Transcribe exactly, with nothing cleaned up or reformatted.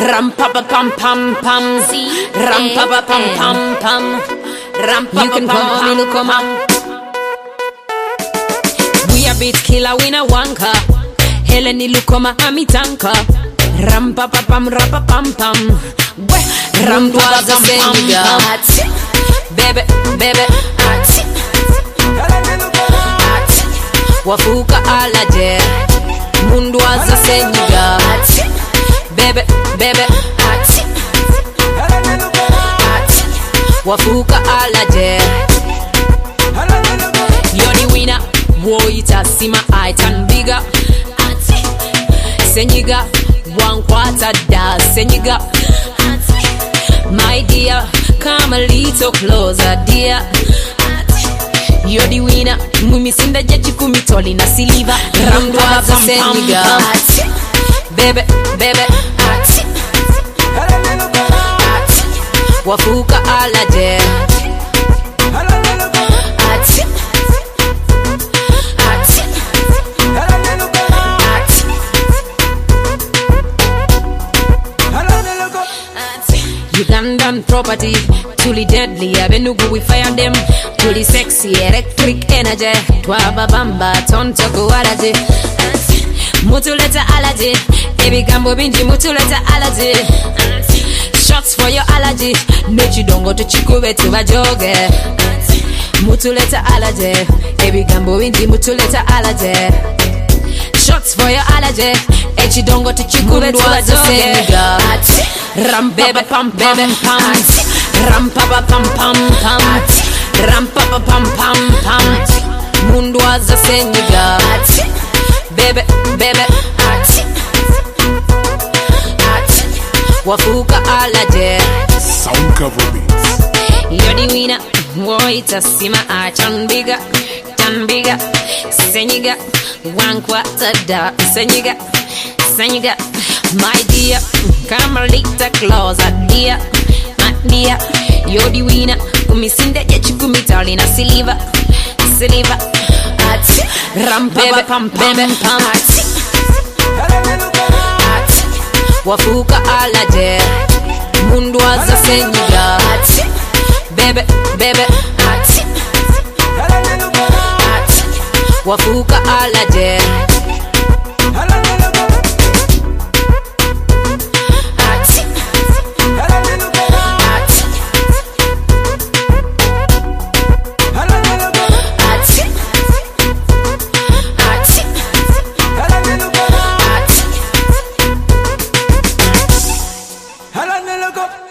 Ram pa pa pam pam pam. Ram pa pa pam pam pam. Ram pa pa pam pam pam. We a beat killer, we na wanka. Heleni Lukoma amitanka. Ram pa pa pam ram pa pam pam. Ram pa pa pam pam. Bebe bebe. Wafuka alaje. Mundu aza senyiga. Bebe bebe. Wafuka alaje. Yoni winner. Woita sima I turn bigger. Senyiga. One quarter da senyiga. My dear, come a little closer, dear. You're the winner. Mumi sinda jechi kumitoli na siliva. Ramdwa za senyiga. Bebe, bebe. Wafuka alaje. Ugandan property, truly deadly. Abenugu we fire them, truly sexy, electric energy. Twaba bamba, tonto kuwalaje. Mutuleta alaje, baby gambo binji mutuleta alaje. Shots for your allergy, nechi dongo to chikube to bajoge. Mutuleta alaje, baby gambo binji mutuleta alaje. Shots for your allergy, echi dongo to chikube to bajoge. Ram bebe pam bebe pam. Ram pa pa pam pam pam. Ram pa pa pam pam pam. Mundu aza senyiga. Bebe bebe. Wafuka alaje. Sound cover beats. You're the winner. Woita sima I turn bigger, turn bigger. Senyiga. One quarter da senyiga. Senyiga. My dear, come a little closer, dear. My dear, you're the winner. Kumisinda jechi kumitali na siliva, siliva. Ram bebe pam bebe pam. Wafuka alaje. Mundu aza senyiga. Bebe bebe. Wafuka alaje. Hello,